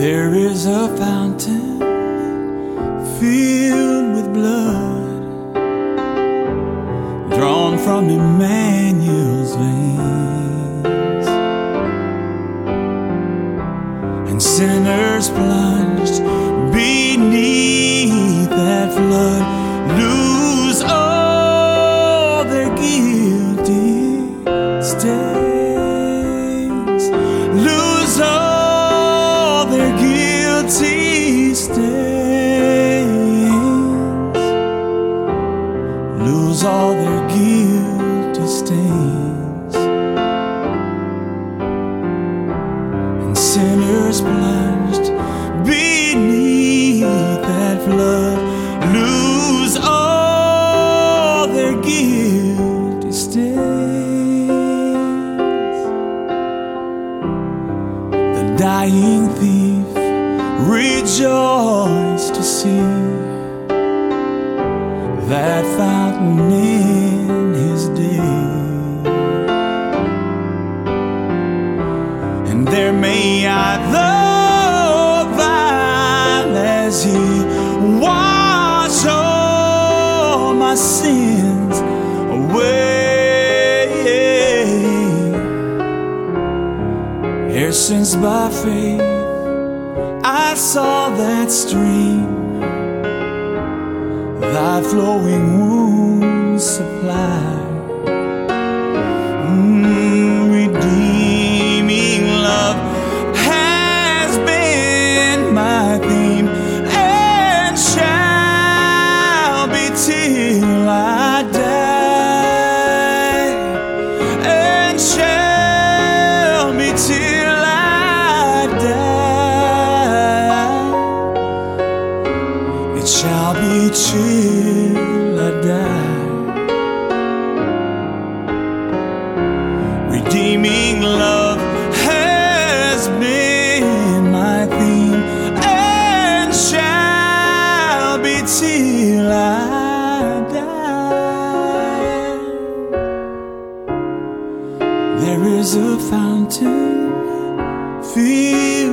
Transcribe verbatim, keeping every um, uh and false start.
There is a fountain filled with blood, drawn from Emmanuel's veins, and sinners plunged beneath that flood lose all their guilty stains, lose all their guilty stains, lose all their guilty stains, and sinners plunged beneath that flood lose all their guilty stains. The dying thief rejoiced to see that fountain in his day, and there may I the vile as he wash all my sins away, ere since by faith I saw that stream thy flowing wounds supply. Mm, redeeming love has been my theme, and shall be till I die, and shall be till I die. It shall be till I die. Redeeming love has been my theme, and shall be till I die. There is a fountain filled